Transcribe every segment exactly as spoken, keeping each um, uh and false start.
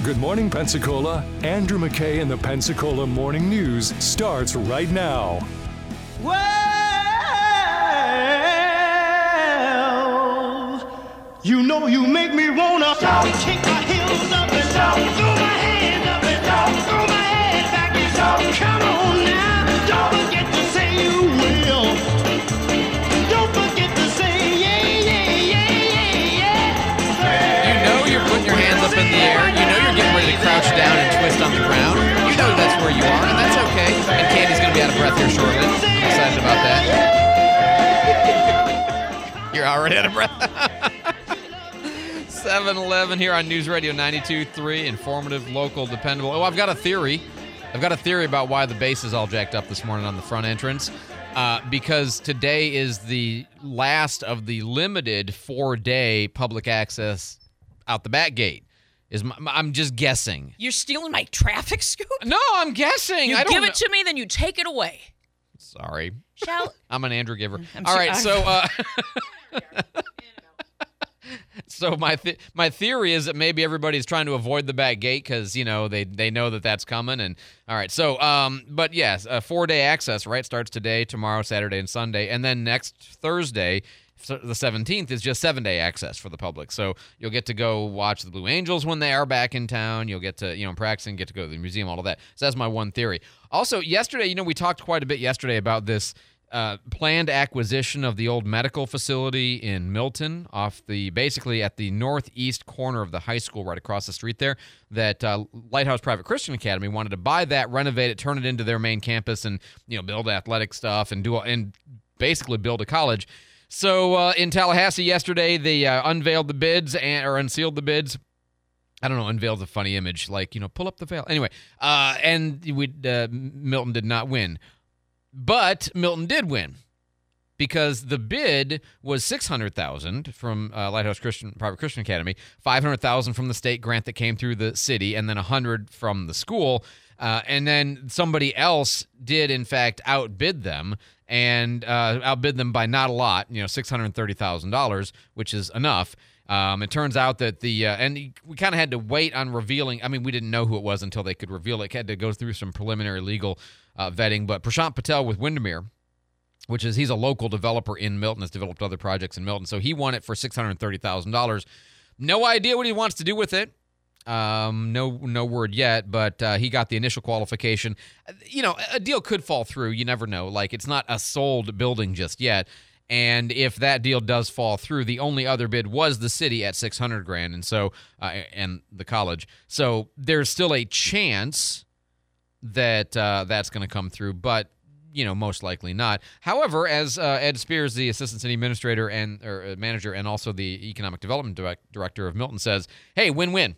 Good Morning Pensacola, Andrew McKay and the Pensacola Morning News starts right now. Well, you know you make me wanna shout, kick my heels up and shout, throw my hands up and shout, throw my head back and shout. Come on now, don't forget to say you will. Don't forget to say yeah, yeah, yeah, yeah, yeah. You know you're putting your hands up in the air. You know you're getting ready to crouch down and twist on the ground. You know that's where you are, and that's okay. And Candy's going to be out of breath here shortly. I'm excited about that. You're already out of breath. seven eleven here on News Radio ninety-two point three, informative, local, dependable. Oh, I've got a theory. I've got a theory about why the base is all jacked up this morning on the front entrance. Uh, because today is the last of the limited four-day public access out the back gate. Is my, I'm just guessing. You're stealing my traffic scoop? No, I'm guessing. You I don't give know. it to me, then you take it away. Sorry. Shall I'm an Andrew giver. I'm All so- right, so uh, so my th- my theory is that maybe everybody's trying to avoid the back gate because you know they they know that that's coming. And all right, so um, but yes, a four day access right starts today, tomorrow, Saturday, and Sunday, and then next Thursday. So the seventeenth is just seven-day access for the public. So you'll get to go watch the Blue Angels when they are back in town. You'll get to, you know, practice and get to go to the museum, all of that. So that's my one theory. Also, yesterday, you know, we talked quite a bit yesterday about this uh, planned acquisition of the old medical facility in Milton off the, basically at the northeast corner of the high school right across the street there, that uh, Lighthouse Private Christian Academy wanted to buy that, renovate it, turn it into their main campus and, you know, build athletic stuff and do and basically build a college. So uh, in Tallahassee yesterday, they uh, unveiled the bids and or unsealed the bids. I don't know, unveiled a funny image, like, you know, pull up the veil. Anyway, uh, and we uh, Milton did not win. But Milton did win because the bid was six hundred thousand dollars from uh, Lighthouse Christian Private Christian Academy, five hundred thousand dollars from the state grant that came through the city, and then one hundred thousand dollars from the school. Uh, and then somebody else did, in fact, outbid them and uh, outbid them by not a lot, you know, six hundred thirty thousand dollars, which is enough. Um, it turns out that the, uh, and we kind of had to wait on revealing, I mean, we didn't know who it was until they could reveal it. It had to go through some preliminary legal uh, vetting, but Prashant Patel with Windermere, which is, he's a local developer in Milton, has developed other projects in Milton, so he won it for six hundred thirty thousand dollars. No idea what he wants to do with it. Um, no, no word yet, but uh, he got the initial qualification. You know, a deal could fall through. You never know. Like, it's not a sold building just yet. And if that deal does fall through, the only other bid was the city at six hundred grand, and so uh, and the college. So there's still a chance that uh, that's going to come through, but you know, most likely not. However, as uh, Ed Spears, the assistant city administrator and or manager, and also the economic development direct, director of Milton, says, "Hey, win-win."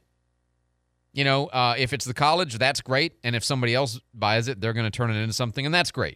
You know, uh, if it's the college, that's great. And if somebody else buys it, they're going to turn it into something, and that's great.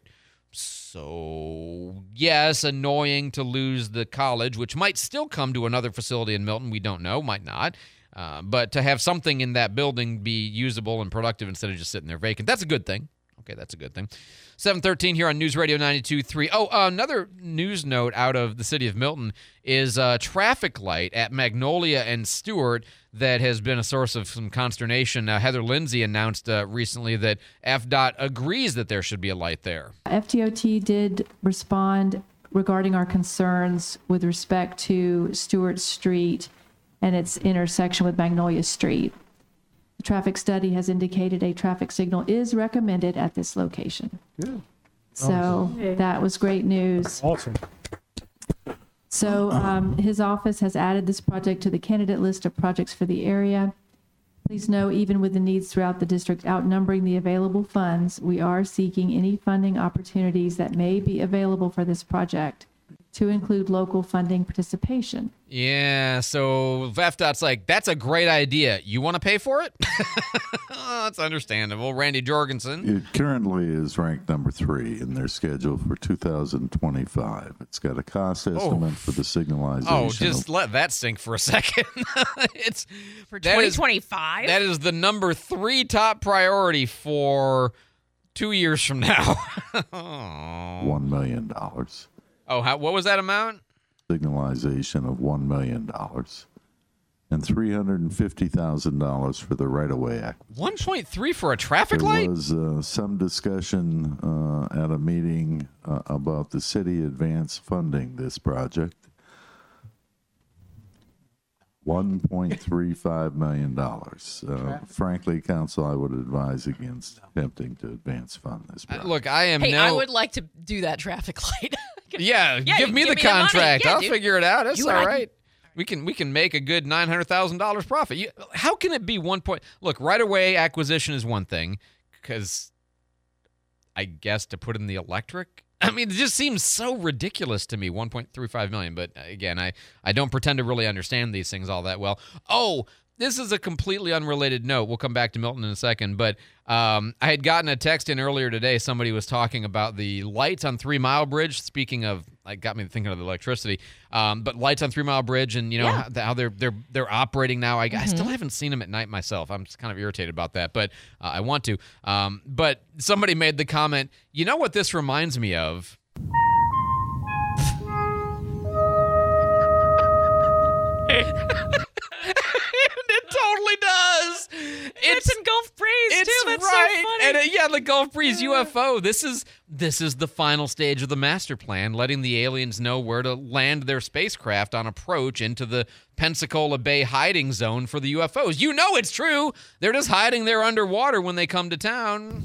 So, yes, annoying to lose the college, which might still come to another facility in Milton. We don't know, might not. Uh, but to have something in that building be usable and productive instead of just sitting there vacant, that's a good thing. Okay, that's a good thing. seven thirteen here on News Radio ninety-two point three. Oh, uh, another news note out of the city of Milton is a traffic light at Magnolia and Stewart that has been a source of some consternation. Uh, Heather Lindsay announced uh, recently that F D O T agrees that there should be a light there. F D O T did respond regarding our concerns with respect to Stewart Street and its intersection with Magnolia Street. The traffic study has indicated a traffic signal is recommended at this location. Good. So Awesome. that was great news. Awesome. So um, his office has added this project to the candidate list of projects for the area. Please know, even with the needs throughout the district outnumbering the available funds, we are seeking any funding opportunities that may be available for this project to include local funding participation. Yeah, so F D O T's like, that's a great idea. You want to pay for it? Oh, that's understandable. Randy Jorgensen. It currently is ranked number three in their schedule for two thousand twenty-five. It's got a cost estimate oh. for the signalization. Oh, just of- let that sink for a second. It's for twenty twenty-five? That is the number three top priority for two years from now. Oh. One million dollars. Oh, how, what was that amount? Signalization of one million dollars. and three hundred fifty thousand dollars for the right-of-way acquisition. one point three for a traffic there light? There was uh, some discussion uh, at a meeting uh, about the city advance funding this project. one point three five million dollars. Uh, frankly, Council, I would advise against attempting to advance fund this project. Uh, look, I am Hey, no... I would like to do that traffic light. Yeah, Yeah, give you me give the me the money. contract. Yeah, I'll dude. figure it out. That's You all and I- right. We can we can make a good nine hundred thousand dollars profit. You, how can it be one point? Look, right away acquisition is one thing, because I guess to put in the electric. I mean, it just seems so ridiculous to me. one point three five million. But again, I I don't pretend to really understand these things all that well. Oh. This is a completely unrelated note. We'll come back to Milton in a second. But um, I had gotten a text in earlier today. Somebody was talking about the lights on Three Mile Bridge. Speaking of, like, got me thinking of the electricity. Um, but lights on Three Mile Bridge, and you know Yeah. how, how they're they're they're operating now. I, mm-hmm. I still haven't seen them at night myself. I'm just kind of irritated about that, but uh, I want to. Um, but somebody made the comment. You know what this reminds me of? It totally does. It's, in Gulf Breeze, It's too. That's right. so funny. And uh, yeah, the Gulf Breeze U F O. This is this is the final stage of the master plan, letting the aliens know where to land their spacecraft on approach into the Pensacola Bay hiding zone for the U F Os. You know it's true. They're just hiding there underwater when they come to town.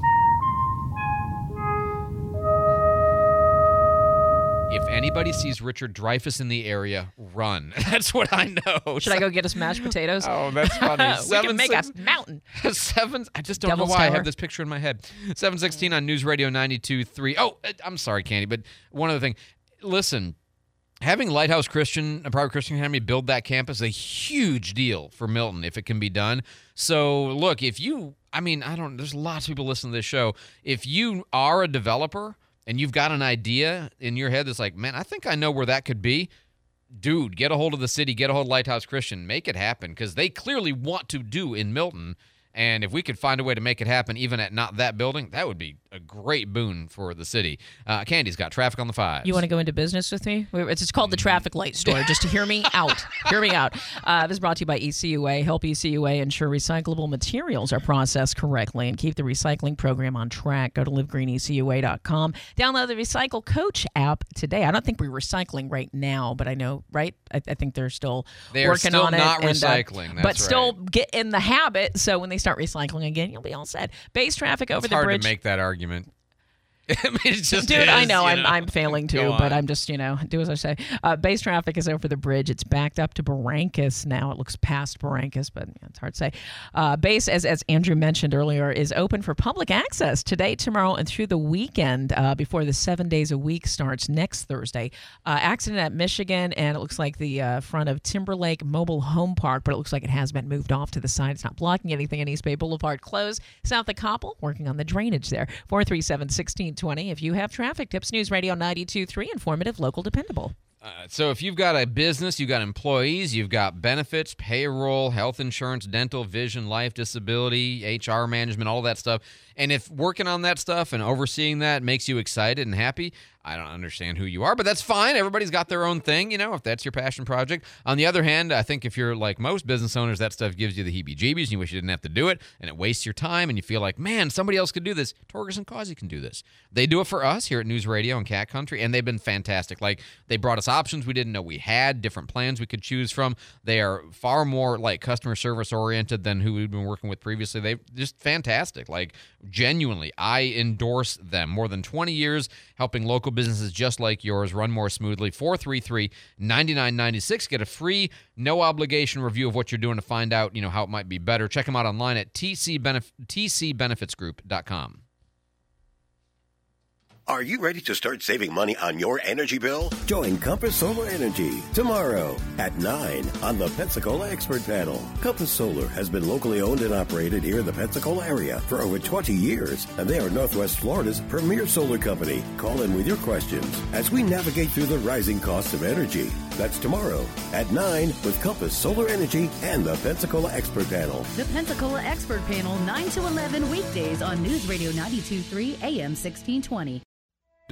If anybody sees Richard Dreyfuss in the area, run. That's what I know. Should I go get us mashed potatoes? Oh, that's funny. we Seven, can make six, a mountain. Seven. I just don't Devil's know why I Tower. have this picture in my head. Seven sixteen on News Radio ninety-two three. Oh, I'm sorry, Candy, but one other thing. Listen, having Lighthouse Christian, a private Christian Academy, build that campus is a huge deal for Milton if it can be done. So, look, if you, I mean, I don't. There's lots of people listening to this show. If you are a developer and you've got an idea in your head that's like, man, I think I know where that could be. Dude, get a hold of the city, get a hold of Lighthouse Christian, make it happen, because they clearly want to do in Milton. And if we could find a way to make it happen even at not that building, that would be a great boon for the city. Uh, Candy's got traffic on the fives. You want to go into business with me? It's it's called the Traffic Light Store. Just to hear me out. Hear me out. Uh, this is brought to you by E C U A. Help E C U A ensure recyclable materials are processed correctly and keep the recycling program on track. Go to live green E C U A dot com. Download the Recycle Coach app today. I don't think we're recycling right now, but I know, right? I, I think they're still They are working still on it. not and, uh, recycling, that's but still right. get in the habit, so when they start recycling again, you'll be all set. Base traffic over It's the hard bridge. to make that argument. I mean, it just Dude, is, I know, you I'm, I'm failing to, Go but on. I'm just, you know, do as I say. Uh, base traffic is over the bridge. It's backed up to Barrancas now. It looks past Barrancas, but you know, it's hard to say. Uh, base, as, as Andrew mentioned earlier, is open for public access today, tomorrow, and through the weekend uh, before the seven days a week starts next Thursday. Uh, accident at Michigan, and it looks like the uh, front of Timberlake Mobile Home Park, but it looks like it has been moved off to the side. It's not blocking anything in East Bay Boulevard. Closed. South of Koppel, working on the drainage there. four three seven, one six two zero if you have traffic tips. News Radio ninety-two three, informative, local, dependable. Uh, so if you've got a business, you've got employees, you've got benefits, payroll, health insurance, dental, vision, life, disability, H R management, all that stuff, and if working on that stuff and overseeing that makes you excited and happy, I don't understand who you are, but that's fine. Everybody's got their own thing, you know, if that's your passion project. On the other hand, I think if you're like most business owners, that stuff gives you the heebie-jeebies and you wish you didn't have to do it, and it wastes your time, and you feel like, man, somebody else could do this. Torgerson and Causey can do this. They do it for us here at News Radio and Cat Country, and they've been fantastic. Like, they brought us options we didn't know we had, different plans we could choose from. They are far more, like, customer service oriented than who we've been working with previously. They're just fantastic. Like, genuinely, I endorse them. More than twenty years helping local businesses just like yours run more smoothly. four three three, nine nine nine six. Get a free, no obligation review of what you're doing to find out, you know, how it might be better. Check them out online at t c benefits group dot com. Are you ready to start saving money on your energy bill? Join Compass Solar Energy tomorrow at nine on the Pensacola Expert Panel. Compass Solar has been locally owned and operated here in the Pensacola area for over twenty years, and they are Northwest Florida's premier solar company. Call in with your questions as we navigate through the rising costs of energy. That's tomorrow at nine with Compass Solar Energy and the Pensacola Expert Panel. The Pensacola Expert Panel, nine to eleven weekdays on News Radio ninety-two three A M sixteen twenty.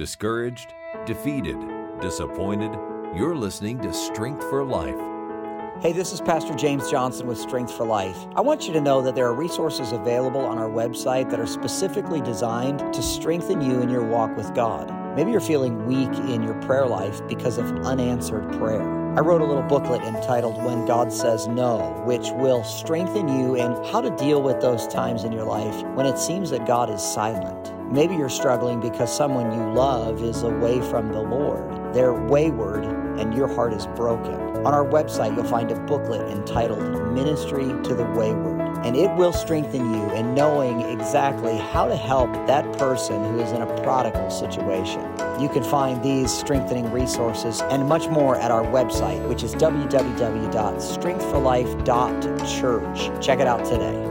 Discouraged, defeated, disappointed, you're listening to Strength for Life. Hey, this is Pastor James Johnson with Strength for Life. I want you to know that there are resources available on our website that are specifically designed to strengthen you in your walk with God. Maybe you're feeling weak in your prayer life because of unanswered prayer. I wrote a little booklet entitled When God Says No, which will strengthen you in how to deal with those times in your life when it seems that God is silent. Maybe you're struggling because someone you love is away from the Lord. They're wayward and your heart is broken. On our website, you'll find a booklet entitled Ministry to the Wayward, and it will strengthen you in knowing exactly how to help that person who is in a prodigal situation. You can find these strengthening resources and much more at our website, which is w w w dot strength for life dot church. Check it out today.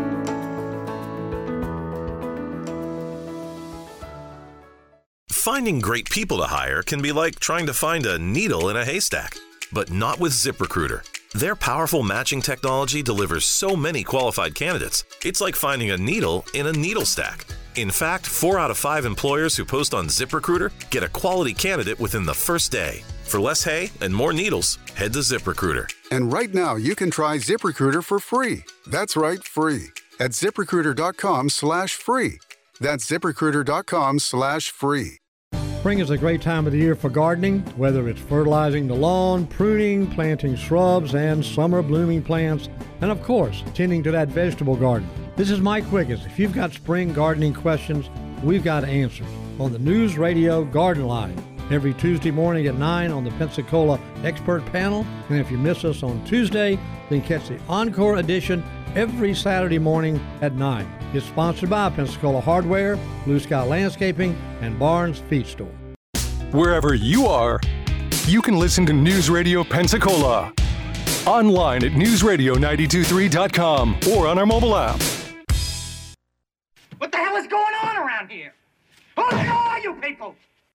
Finding great people to hire can be like trying to find a needle in a haystack, but not with ZipRecruiter. Their powerful matching technology delivers so many qualified candidates, it's like finding a needle in a needle stack. In fact, four out of five employers who post on ZipRecruiter get a quality candidate within the first day. For less hay and more needles, head to ZipRecruiter. And right now, you can try ZipRecruiter for free. That's right, free. At ZipRecruiter.com slash free. That's ZipRecruiter.com slash free. Spring is a great time of the year for gardening, whether it's fertilizing the lawn, pruning, planting shrubs and summer blooming plants, and of course, tending to that vegetable garden. This is Mike Wiggins. If you've got spring gardening questions, we've got answers on the News Radio Garden Line every Tuesday morning at nine on the Pensacola Expert Panel. And if you miss us on Tuesday, then catch the Encore edition every Saturday morning at nine. It's sponsored by Pensacola Hardware, Blue Sky Landscaping, and Barnes Feed Store. Wherever you are, you can listen to News Radio Pensacola. Online at news radio nine two three dot com or on our mobile app. What the hell is going on around here? Who the hell are you people?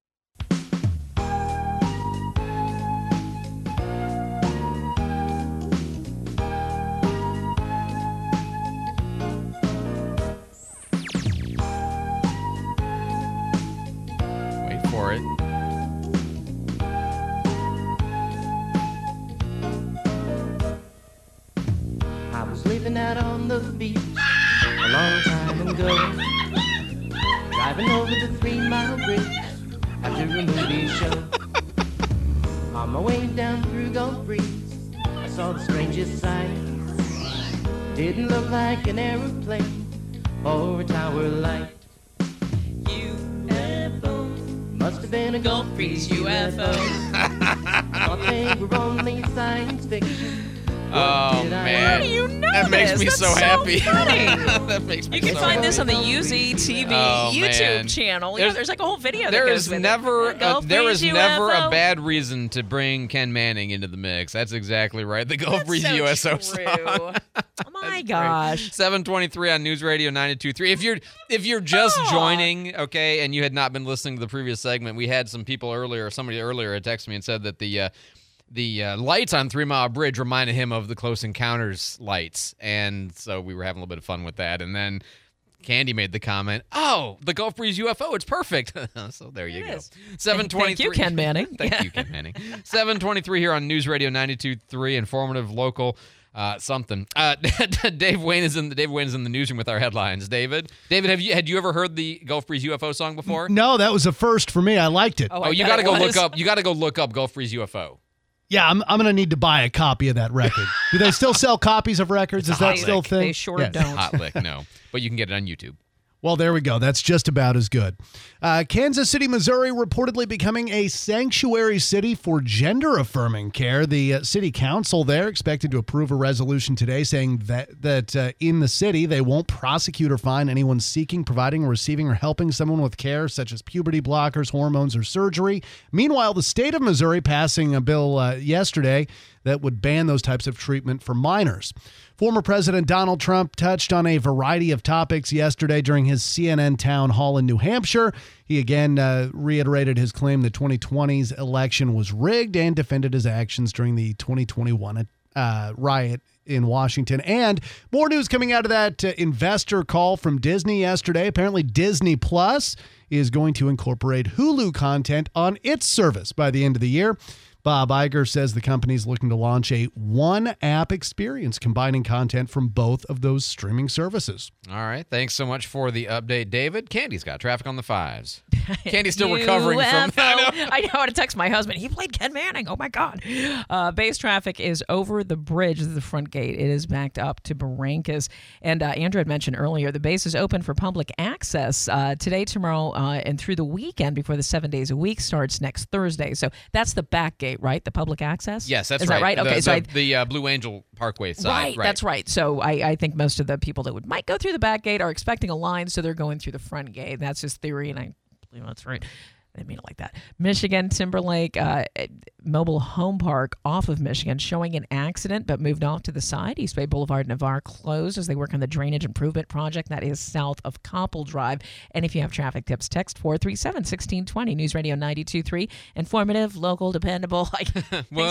Wait for it. I was living out on the beach a long time ago, driving over the Three Mile Bridge after a movie show. On my way down through Gulf Breeze, I saw the strangest sight. Didn't look like an aeroplane or a tower light. U F O must have been a Gulf Breeze U F O. Thought they were only science fiction. Oh, man. How do you know That makes this? me That's so so happy. funny. That makes me You can so find happy. this on the U Z T V Oh, YouTube man. channel. Yeah, There's- there's like a whole video There that goes is with never it. a, Gulf there Breeze is never U F O. a bad reason to bring Ken Manning into the mix. That's exactly right. The Gulf That's Breeze so U S O true. song. Oh my gosh. seven twenty-three on News Radio ninety-two point three. If you're if you're just Aw. joining, okay, and you had not been listening to the previous segment, we had some people earlier, somebody earlier had texted me and said that the uh, the uh, lights on Three Mile Bridge reminded him of the Close Encounters lights, and so we were having a little bit of fun with that. And then Candy made the comment, "Oh, the Gulf Breeze U F O, it's perfect." So there you It go. is. seven twenty-three. Thank you, Ken Manning. Thank you, Ken Manning. seven twenty-three here on News Radio ninety-two point three, informative, local, uh, something. Uh, Dave Wayne is in the Dave Wayne is in the newsroom with our headlines. David, David, have you had you ever heard the Gulf Breeze U F O song before? No, that was a first for me. I liked it. Oh, I you bet got to it go was. look up. You got to go look up Gulf Breeze U F O. Yeah, I'm, I'm going to need to buy a copy of that record. Do they still sell copies of records? Is that hot still a lick. thing? They sure Yes. don't. Hot lick, no, but you can get it on YouTube. Well, there we go. That's just about as good. Uh, Kansas City, Missouri, reportedly becoming a sanctuary city for gender-affirming care. The uh, city council there expected to approve a resolution today saying that that uh, in the city they won't prosecute or fine anyone seeking, providing, or receiving, or helping someone with care such as puberty blockers, hormones, or surgery. Meanwhile, the state of Missouri passing a bill uh, yesterday that would ban those types of treatment for minors. Former President Donald Trump touched on a variety of topics yesterday during his C N N town hall in New Hampshire. He again uh, reiterated his claim the twenty twenty's election was rigged and defended his actions during the twenty twenty-one uh, riot in Washington. And more news coming out of that uh, investor call from Disney yesterday. Apparently Disney Plus is going to incorporate Hulu content on its service by the end of the year. Bob Iger says the company's looking to launch a one-app experience combining content from both of those streaming services. All right. Thanks so much for the update, David. Candy's got traffic on the fives. Candy's still recovering U F O. from... I know. I know how to text my husband. He played Ken Manning. Oh, my God. Uh, base traffic is over the bridge, the front gate. It is backed up to Barrancas. And uh, Andrew had mentioned earlier, the base is open for public access uh, today, tomorrow, uh, and through the weekend before the seven days a week starts next Thursday. So that's the back gate, right? The public access? Yes, that's is right. That right? The, Okay, the, so I, the uh, Blue Angel Parkway side. Right, right, that's right. So I, I think most of the people that would might go through the back gate are expecting a line, so they're going through the front gate. That's his theory, and I believe that's right. I didn't mean it like that. Michigan Timberlake uh, Mobile Home Park off of Michigan showing an accident but moved off to the side. East Bay Boulevard, Navarre closed as they work on the drainage improvement project. That is south of Koppel Drive. And if you have traffic tips, text four three seven, one six two zero. News Radio ninety-two point three. Informative, local, dependable. Like, thanks a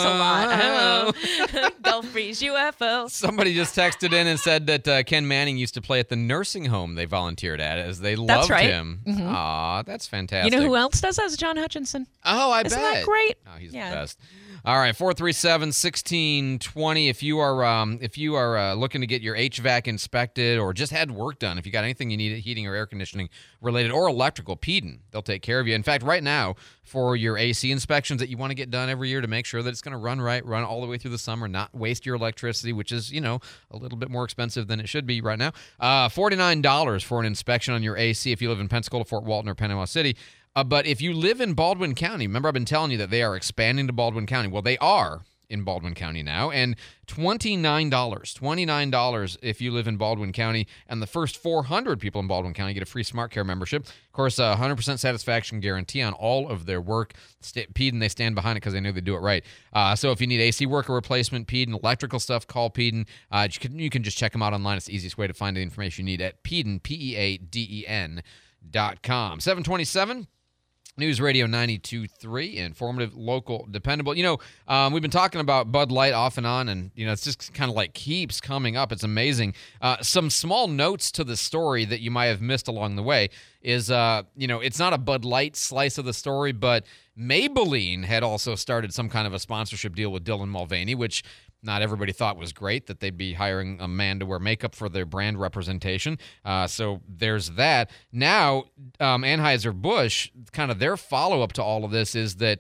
lot. Gulf Breeze U F O. Somebody just texted in and said that uh, Ken Manning used to play at the nursing home they volunteered at as they loved That's right. him. Mm-hmm. Aw, that's fantastic. You know who else does that? Is John Hutchinson. Oh, I Isn't bet. that great? Oh, he's Yeah. the best. All right, four three seven, one six two zero. If you are um, if you are uh, looking to get your H V A C inspected or just had work done, if you got anything you need heating or air conditioning related or electrical, Peden, they'll take care of you. In fact, right now for your A C inspections that you want to get done every year to make sure that it's going to run right, run all the way through the summer, not waste your electricity, which is, you know, a little bit more expensive than it should be right now. Uh, forty-nine dollars for an inspection on your A C if you live in Pensacola, Fort Walton, or Panama City. Uh, but if you live in Baldwin County, remember I've been telling you that they are expanding to Baldwin County. Well, they are in Baldwin County now, and twenty-nine dollars, twenty-nine dollars if you live in Baldwin County, and the first four hundred people in Baldwin County get a free Smart Care membership. Of course, a one hundred percent satisfaction guarantee on all of their work. St- Peden, they stand behind it because they know they do it right. Uh, so if you need A C worker replacement, Peden, electrical stuff, call Peden. Uh, you, can, you can just check them out online. It's the easiest way to find the information you need at Peden, P E A D E N dot com. seven twenty-seven. News Radio ninety-two point three, informative, local, dependable. You know, um, we've been talking about Bud Light off and on, and, you know, it's just kind of like keeps coming up. It's amazing. Uh, some small notes to the story that you might have missed along the way is, uh, you know, it's not a Bud Light slice of the story, but Maybelline had also started some kind of a sponsorship deal with Dylan Mulvaney, which not everybody thought was great, that they'd be hiring a man to wear makeup for their brand representation. Uh, so there's that. Now, um, Anheuser-Busch, kind of their follow-up to all of this is that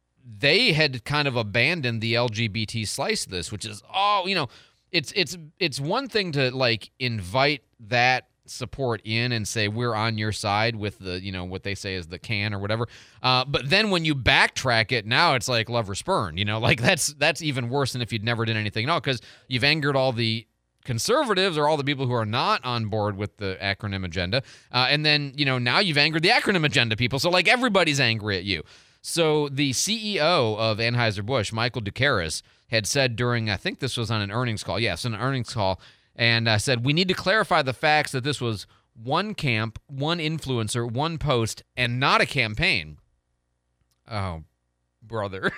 they had kind of abandoned the L G B T slice of this, which is, oh, you know, it's it's it's one thing to, like, invite that support in and say we're on your side with the, you know, what they say is the can or whatever, uh but then when you backtrack it, now it's like love or spurn, you know, like that's that's even worse than if you'd never did anything at all, because you've angered all the conservatives or all the people who are not on board with the acronym agenda, uh, and then, you know, now you've angered the acronym agenda people, so like everybody's angry at you. So the C E O of Anheuser-Busch, Michael Ducaris, had said during, I think this was on an earnings call, yes, an earnings call, and I uh, said, we need to clarify the facts that this was one camp, one influencer, one post, and not a campaign. Oh, brother.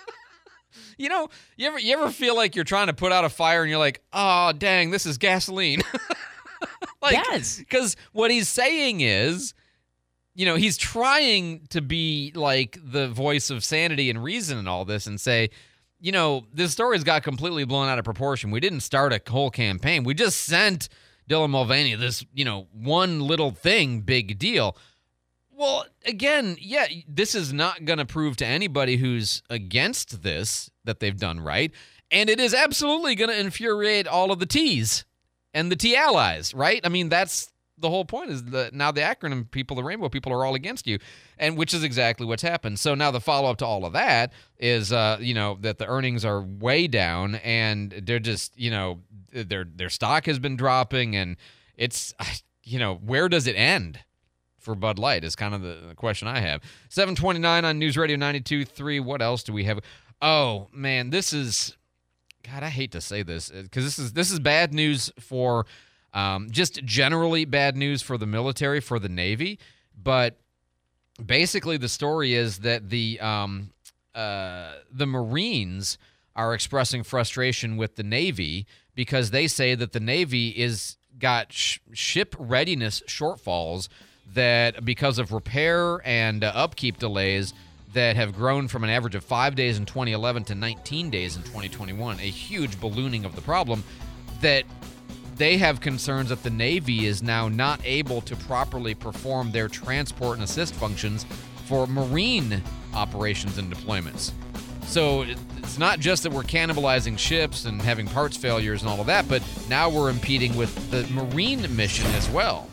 You know, you ever you ever feel like you're trying to put out a fire and you're like, oh, dang, this is gasoline. Like, yes. Because what he's saying is, you know, he's trying to be like the voice of sanity and reason and all this and say, you know, this story's got completely blown out of proportion. We didn't start a whole campaign. We just sent Dylan Mulvaney this, you know, one little thing, big deal. Well, again, yeah, this is not going to prove to anybody who's against this that they've done right. And it is absolutely going to infuriate all of the T's and the T allies, right? I mean, that's the whole point, is that now the acronym people, the rainbow people, are all against you, and which is exactly what's happened. So now the follow-up to all of that is, uh, you know, that the earnings are way down, and they're just, you know, their their stock has been dropping, and it's, you know, where does it end for Bud Light is kind of the, the question I have. seven twenty-nine on News Radio ninety-two point three. What else do we have? Oh, man, this is, God, I hate to say this, because this is this is bad news for, um, just generally bad news for the military, for the Navy. But basically the story is that the um, uh, the Marines are expressing frustration with the Navy because they say that the Navy is got sh- ship readiness shortfalls, that because of repair and uh, upkeep delays, that have grown from an average of five days in twenty eleven to nineteen days in twenty twenty-one, a huge ballooning of the problem, that they have concerns that the Navy is now not able to properly perform their transport and assist functions for marine operations and deployments. So it's not just that we're cannibalizing ships and having parts failures and all of that, but now we're impeding with the marine mission as well.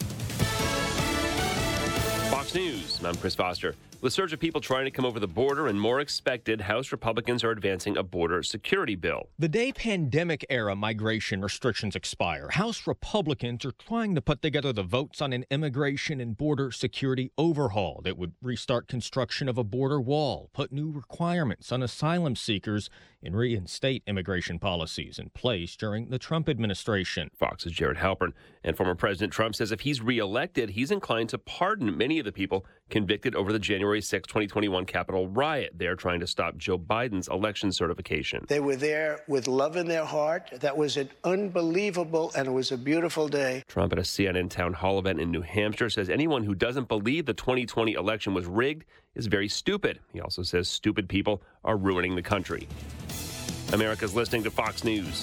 Fox News, I'm Chris Foster. With a surge of people trying to come over the border and more expected, House Republicans are advancing a border security bill. The day pandemic-era migration restrictions expire, House Republicans are trying to put together the votes on an immigration and border security overhaul that would restart construction of a border wall, put new requirements on asylum seekers, and reinstate immigration policies in place during the Trump administration. Fox's Jared Halpern. And former President Trump says if he's reelected, he's inclined to pardon many of the people convicted over the January sixth, twenty twenty-one Capitol riot. They're trying to stop Joe Biden's election certification. They were there with love in their heart. That was an unbelievable and it was a beautiful day. Trump at a C N N town hall event in New Hampshire says anyone who doesn't believe the twenty twenty election was rigged is very stupid. He also says stupid people are ruining the country. America's listening to Fox News.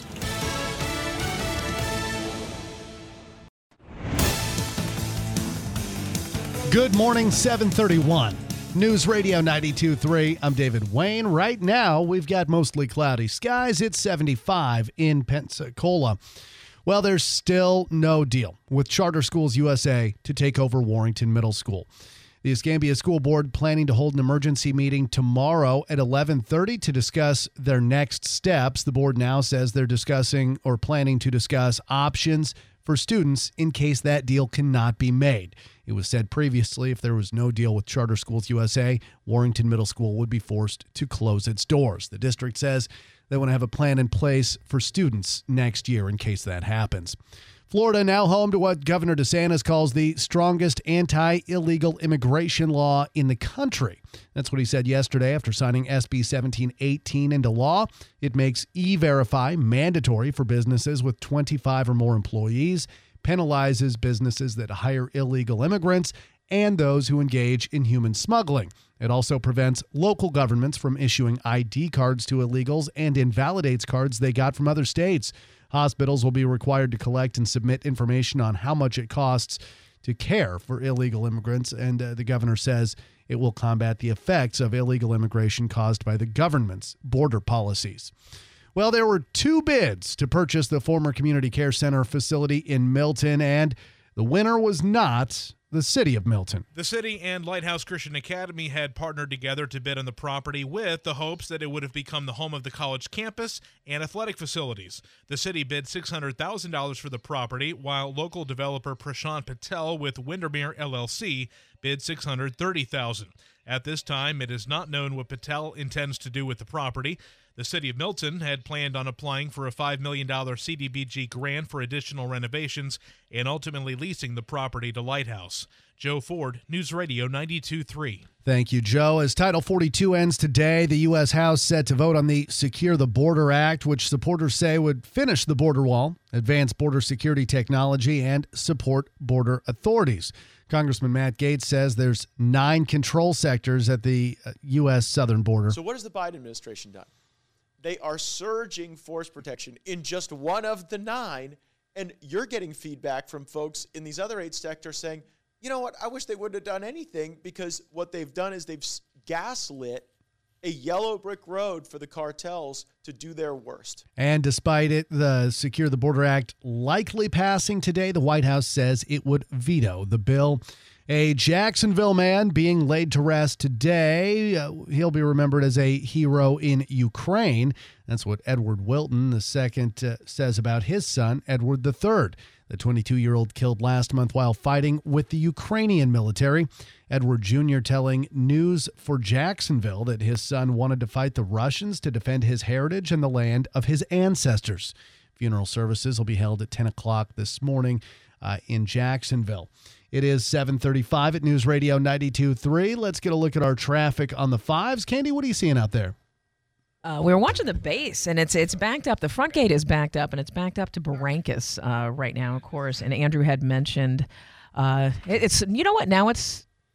Good morning, seven thirty-one. News Radio ninety-two point three. I'm David Wayne. Right now, we've got mostly cloudy skies. It's seventy-five in Pensacola. Well, there's still no deal with Charter Schools U S A to take over Warrington Middle School. The Escambia School Board planning to hold an emergency meeting tomorrow at eleven thirty to discuss their next steps. The board now says they're discussing or planning to discuss options for students in case that deal cannot be made. It was said previously if there was no deal with Charter Schools U S A, Warrington Middle School would be forced to close its doors. The district says they want to have a plan in place for students next year in case that happens. Florida now home to what Governor DeSantis calls the strongest anti-illegal immigration law in the country. That's what he said yesterday after signing S B seventeen eighteen into law. It makes E-Verify mandatory for businesses with twenty-five or more employees, penalizes businesses that hire illegal immigrants, and those who engage in human smuggling. It also prevents local governments from issuing I D cards to illegals and invalidates cards they got from other states. Hospitals will be required to collect and submit information on how much it costs to care for illegal immigrants, and uh, the governor says it will combat the effects of illegal immigration caused by the government's border policies. Well, there were two bids to purchase the former Community Care Center facility in Milton, and the winner was not the city of Milton. The city and Lighthouse Christian Academy had partnered together to bid on the property with the hopes that it would have become the home of the college campus and athletic facilities. The city bid six hundred thousand dollars for the property, while local developer Prashant Patel with Windermere L L C bid six hundred thirty thousand dollars. At this time, it is not known what Patel intends to do with the property. The city of Milton had planned on applying for a five million dollars C D B G grant for additional renovations and ultimately leasing the property to Lighthouse. Joe Ford, News Radio ninety-two point three. Thank you, Joe. As Title forty-two ends today, the U S House set to vote on the Secure the Border Act, which supporters say would finish the border wall, advance border security technology, and support border authorities. Congressman Matt Gaetz says there's nine control sectors at the U S southern border. So what has the Biden administration done? They are surging force protection in just one of the nine, and you're getting feedback from folks in these other eight sectors saying, you know what, I wish they wouldn't have done anything, because what they've done is they've gaslit a yellow brick road for the cartels to do their worst. And despite it, the Secure the Border Act likely passing today, the White House says it would veto the bill. A Jacksonville man being laid to rest today. Uh, he'll be remembered as a hero in Ukraine. That's what Edward Wilton the second uh, says about his son, Edward the third. The twenty-two-year-old killed last month while fighting with the Ukrainian military. Edward Junior telling News for Jacksonville that his son wanted to fight the Russians to defend his heritage and the land of his ancestors. Funeral services will be held at ten o'clock this morning uh, in Jacksonville. It is seven thirty-five at News Radio ninety-two point three. Let's get a look at our traffic on the fives. Candy, what are you seeing out there? Uh, we were watching the base, and it's it's backed up. The front gate is backed up, and it's backed up to Barrancas uh, right now, of course. And Andrew had mentioned uh, it, it's, you know what, now it's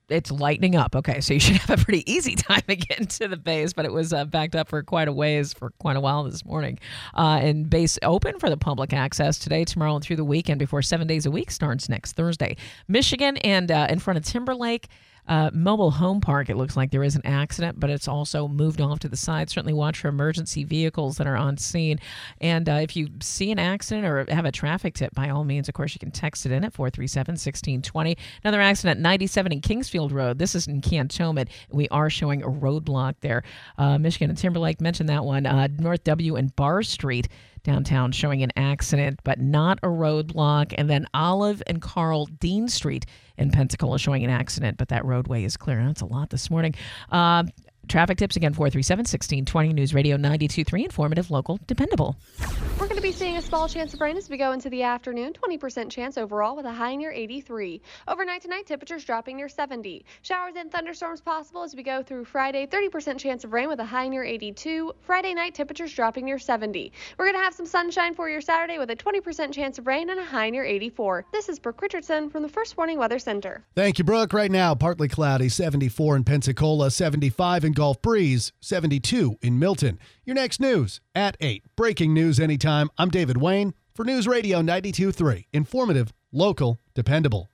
it's lightening up. Okay, so you should have a pretty easy time to get into the base, but it was uh, backed up for quite a ways for quite a while this morning. Uh, and base open for the public access today, tomorrow, and through the weekend before seven days a week starts next Thursday. Michigan and uh, in front of Timberlake. Uh, Mobile Home Park, it looks like there is an accident, but it's also moved off to the side. Certainly watch for emergency vehicles that are on scene. And uh, if you see an accident or have a traffic tip, by all means, of course, you can text it in at four three seven, one six two zero. Another accident at ninety-seven in Kingsfield Road. This is in Cantonment. We are showing a roadblock there. Uh, Michigan and Timberlake, mentioned that one. Uh, North W and Barr Street downtown showing an accident, but not a roadblock. And then Olive and Carl Dean Street in Pensacola showing an accident, but that roadway is clear. That's a lot this morning. Uh, traffic tips again, four three seven, one six two zero. News Radio ninety-two point three, informative, local, dependable. We're going to be seeing a small chance of rain as we go into the afternoon. twenty percent chance overall with a high near eighty-three. Overnight tonight, temperatures dropping near seventy. Showers and thunderstorms possible as we go through Friday. thirty percent chance of rain with a high near eighty-two. Friday night, temperatures dropping near seventy. We're going to have some sunshine for your Saturday with a twenty percent chance of rain and a high near eighty-four. This is Brooke Richardson from the First Warning Weather Center. Thank you, Brooke. Right now, partly cloudy, seventy-four in Pensacola, seventy-five in Gulf Breeze, seventy-two in Milton. Your next news at eight. Breaking news anytime. I'm David Wayne for News Radio ninety-two point three. Informative, local, dependable.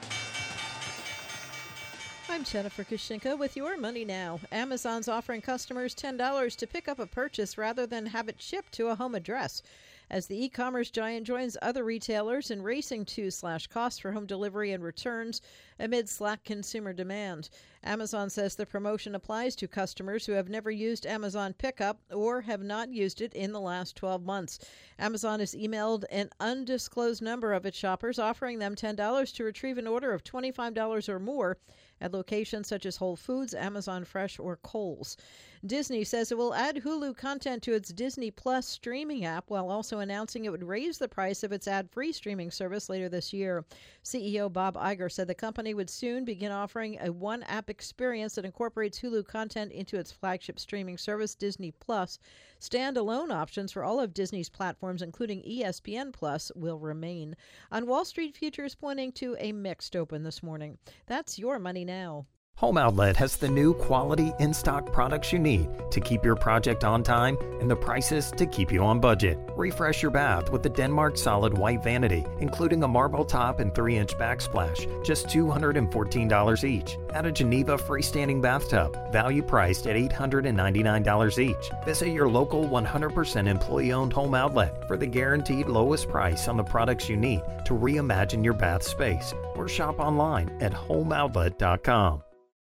I'm Jennifer Kushinka with your Money Now. Amazon's offering customers ten dollars to pick up a purchase rather than have it shipped to a home address. As the e-commerce giant joins other retailers in racing to slash costs for home delivery and returns amid slack consumer demand. Amazon says the promotion applies to customers who have never used Amazon Pickup or have not used it in the last twelve months. Amazon has emailed an undisclosed number of its shoppers, offering them ten dollars to retrieve an order of twenty-five dollars or more at locations such as Whole Foods, Amazon Fresh, or Kohl's. Disney says it will add Hulu content to its Disney Plus streaming app while also announcing it would raise the price of its ad-free streaming service later this year. C E O Bob Iger said the company would soon begin offering a one-app experience that incorporates Hulu content into its flagship streaming service, Disney Plus. Standalone options for all of Disney's platforms, including E S P N Plus, will remain. On Wall Street, futures pointing to a mixed open this morning. That's your Money Now. Home Outlet has the new quality in-stock products you need to keep your project on time and the prices to keep you on budget. Refresh your bath with the Denmark Solid White Vanity, including a marble top and three inch backsplash, just two hundred fourteen dollars each. Add a Geneva freestanding bathtub, value priced at eight hundred ninety-nine dollars each. Visit your local one hundred percent employee-owned Home Outlet for the guaranteed lowest price on the products you need to reimagine your bath space, or shop online at home outlet dot com.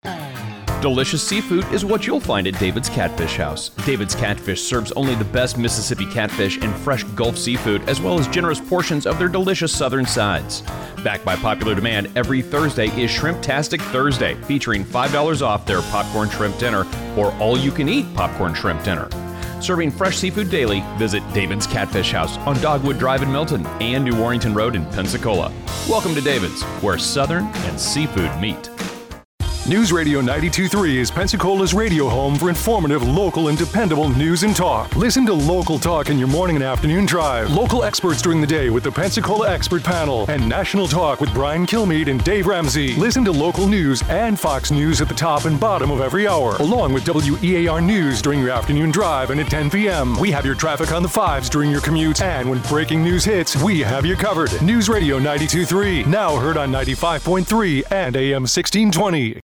Delicious seafood is what you'll find at David's Catfish House. David's Catfish serves only the best Mississippi catfish and fresh Gulf seafood, as well as generous portions of their delicious southern sides. Backed by popular demand, every Thursday is Shrimp-tastic Thursday, featuring five dollars off their popcorn shrimp dinner or all-you-can-eat popcorn shrimp dinner. Serving fresh seafood daily, visit David's Catfish House on Dogwood Drive in Milton and New Warrington Road in Pensacola. Welcome to David's, where Southern and seafood meet. News Radio ninety-two point three is Pensacola's radio home for informative, local, and dependable news and talk. Listen to local talk in your morning and afternoon drive. Local experts during the day with the Pensacola Expert Panel. And national talk with Brian Kilmeade and Dave Ramsey. Listen to local news and Fox News at the top and bottom of every hour. Along with W E A R News during your afternoon drive and at ten p.m. We have your traffic on the fives during your commute. And when breaking news hits, we have you covered. News Radio ninety-two point three. Now heard on ninety-five point three and A M sixteen twenty.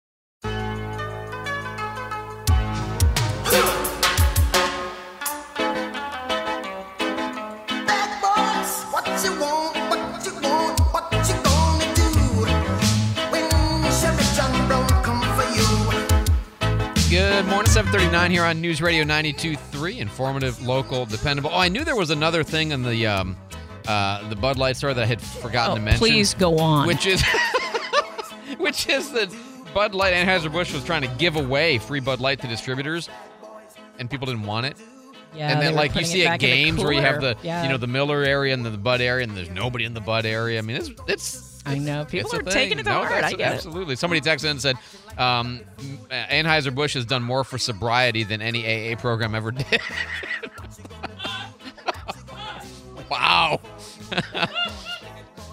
Good morning, seven thirty-nine here on News Radio ninety-two point three, informative, local, dependable. Oh, I knew there was another thing in the um, uh, the Bud Light store that I had forgotten Oh, to mention. please go on. Which is, which is that Bud Light, Anheuser-Busch was trying to give away free Bud Light to distributors, and people didn't want it. Yeah, and they then, were like, you putting see it at back in the games where you have the, cooler. Yeah. you know, the Miller area and the, the Bud area, and there's nobody in the Bud area. I mean, it's it's. I know. People It's a are taking thing. it to No, heart. that's- I get it. absolutely. Somebody texted in and said, um, Anheuser-Busch has done more for sobriety than any A A program ever did. Wow.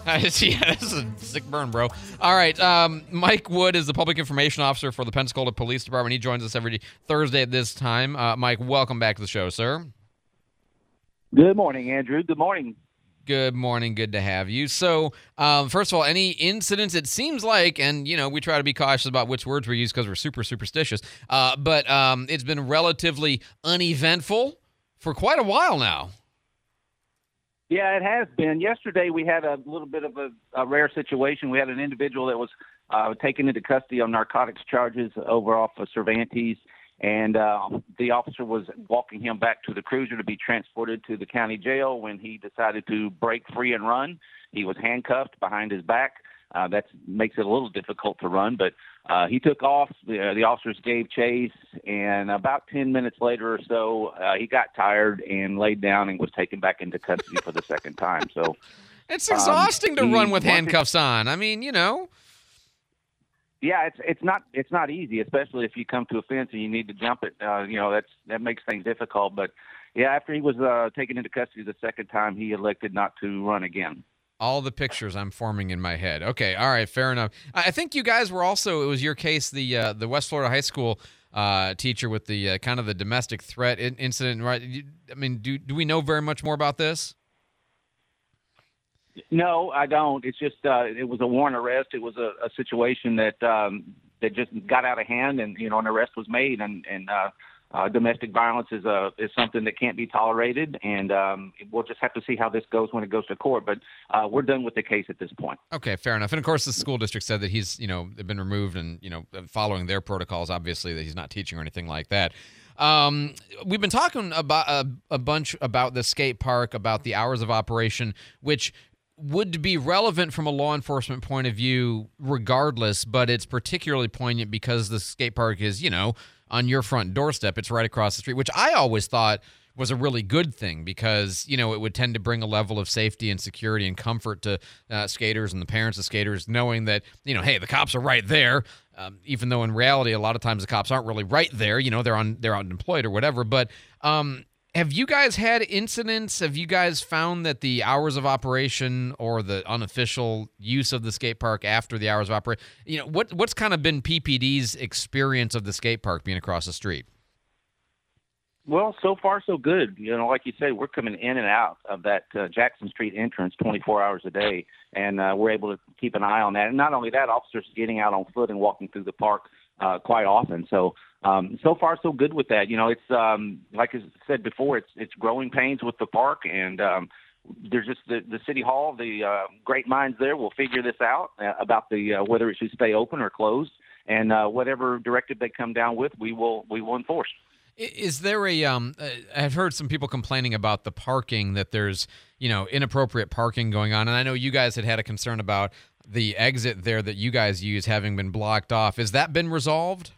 yeah, this is a sick burn, bro. All right, um, Mike Wood is the Public Information Officer for the Pensacola Police Department. He joins us every Thursday at this time. Uh, Mike, welcome back to the show, sir. Good morning, Andrew. Good morning. Good morning. Good to have you. So, um, first of all, any incidents? It seems like, and, you know, we try to be cautious about which words we use because we're super superstitious, uh, but um, it's been relatively uneventful for quite a while now. Yeah, it has been. Yesterday, we had a little bit of a, a rare situation. We had an individual that was uh, taken into custody on narcotics charges over off of Cervantes, and uh, the officer was walking him back to the cruiser to be transported to the county jail when he decided to break free and run. He was handcuffed behind his back. Uh, that makes it a little difficult to run, but uh, he took off. The, uh, the officers gave chase, and about ten minutes later or so, uh, he got tired and laid down and was taken back into custody for the second time. So it's exhausting um, to run with wanted, handcuffs on. I mean, you know. Yeah, it's it's not it's not easy, especially if you come to a fence and you need to jump it. Uh, you know, that's that makes things difficult. But yeah, after he was uh, taken into custody the second time, he elected not to run again. All the pictures I'm forming in my head. Okay, all right, fair enough. I think you guys were also, it was your case, the uh, the West Florida High School uh, teacher with the uh, kind of the domestic threat in- incident, right? I mean, do do we know very much more about this? No, I don't. It's just uh, it was a warrant arrest. It was a, a situation that um, that just got out of hand, and you know, an arrest was made, and and uh, uh, domestic violence is a is something that can't be tolerated, and um, we'll just have to see how this goes when it goes to court. But uh, we're done with the case at this point. Okay, fair enough. And of course, the school district said that he's you know been removed, and you know following their protocols, obviously that he's not teaching or anything like that. Um, we've been talking about a, a bunch about the skate park, about the hours of operation, which would be relevant from a law enforcement point of view regardless, but it's particularly poignant because the skate park is, you know, on your front doorstep. It's right across the street, which I always thought was a really good thing because, you know, it would tend to bring a level of safety and security and comfort to uh, skaters and the parents of skaters, knowing that, you know, hey, the cops are right there, um, even though in reality a lot of times the cops aren't really right there. You know, they're on they're unemployed or whatever. But um, have you guys had incidents? Have you guys found that the hours of operation or the unofficial use of the skate park after the hours of operation, you know, what what's kind of been P P D's experience of the skate park being across the street? Well, so far so good. You know, like you said, we're coming in and out of that uh, Jackson Street entrance twenty-four hours a day, and uh, we're able to keep an eye on that. And not only that, officers getting out on foot and walking through the park uh, quite often. So, um, so far so good with that. You know, it's um, like I said before, it's it's growing pains with the park, and um, there's just the, the city hall, the uh, great minds there will figure this out uh, about the uh, whether it should stay open or closed, and uh, whatever directive they come down with, we will we will enforce. Is there a, um, I've heard some people complaining about the parking, that there's, you know, inappropriate parking going on. And I know you guys had had a concern about the exit there that you guys use having been blocked off. Has that been resolved?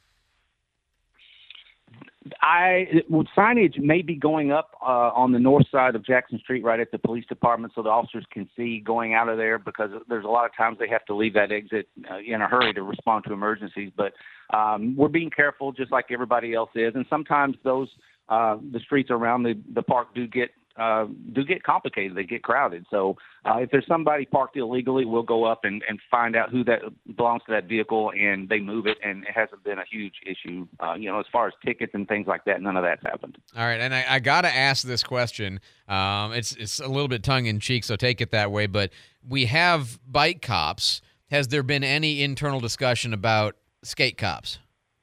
I well, signage may be going up uh, on the north side of Jackson Street right at the police department so the officers can see going out of there, because there's a lot of times they have to leave that exit uh, in a hurry to respond to emergencies. But um, we're being careful just like everybody else is. And sometimes those uh, the streets around the, the park do get uh, do get complicated. They get crowded. So uh, if there's somebody parked illegally, we'll go up and, and find out who that belongs to that vehicle, and they move it. And it hasn't been a huge issue, uh, you know, as far as tickets and things like that. None of that's happened. All right, and I, I got to ask this question. Um, it's it's a little bit tongue in cheek, so take it that way. But we have bike cops. Has there been any internal discussion about skate cops?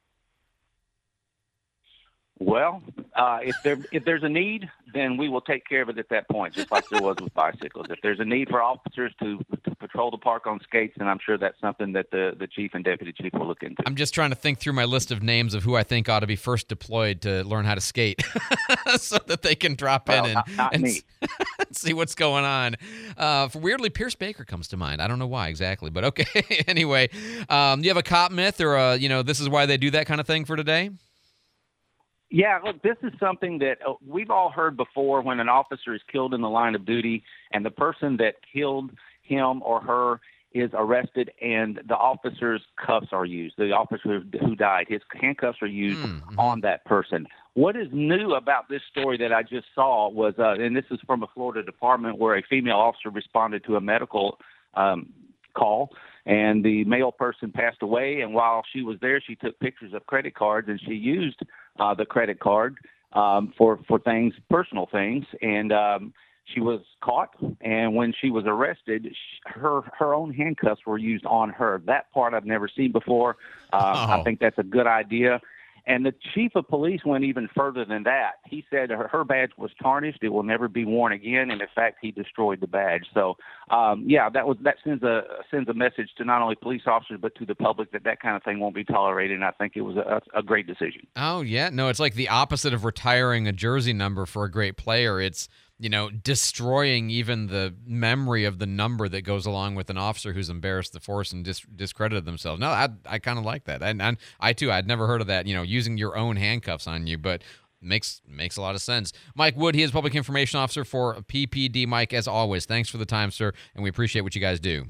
Well, uh, if there if there's a need, then we will take care of it at that point, just like there was with bicycles. If there's a need for officers to, to patrol the park on skates, then I'm sure that's something that the, the chief and deputy chief will look into. I'm just trying to think through my list of names of who I think ought to be first deployed to learn how to skate so that they can drop well, in and, not, not and me. see what's going on. Uh, for weirdly, Pierce Baker comes to mind. I don't know why exactly, but okay. Anyway, um, do you have a cop myth or, a, you know, this is why they do that kind of thing for today? Yeah, look, this is something that uh, we've all heard before. When an officer is killed in the line of duty and the person that killed him or her is arrested and the officer's cuffs are used, the officer who died, his handcuffs are used mm-hmm. on that person. What is new about this story that I just saw was, uh, and this is from a Florida department where a female officer responded to a medical um, call, and the male person passed away. And while she was there, she took pictures of credit cards, and she used uh, the credit card um, for for things, personal things, and um, she was caught. And when she was arrested, she, her her own handcuffs were used on her. That part I've never seen before. Uh, Oh. I think that's a good idea. And the chief of police went even further than that. He said her, her badge was tarnished; it will never be worn again. And in fact, he destroyed the badge. So, um, yeah, that was that sends a sends a message to not only police officers but to the public that that kind of thing won't be tolerated. And I think it was a, a great decision. Oh, yeah. No, it's like the opposite of retiring a jersey number for a great player. It's, you know, destroying even the memory of the number that goes along with an officer who's embarrassed the force and dis- discredited themselves. No, I I kind of like that. And, and I, too, I'd never heard of that, you know, using your own handcuffs on you, but makes makes a lot of sense. Mike Wood, he is Public Information Officer for P P D. Mike, as always, thanks for the time, sir, and we appreciate what you guys do.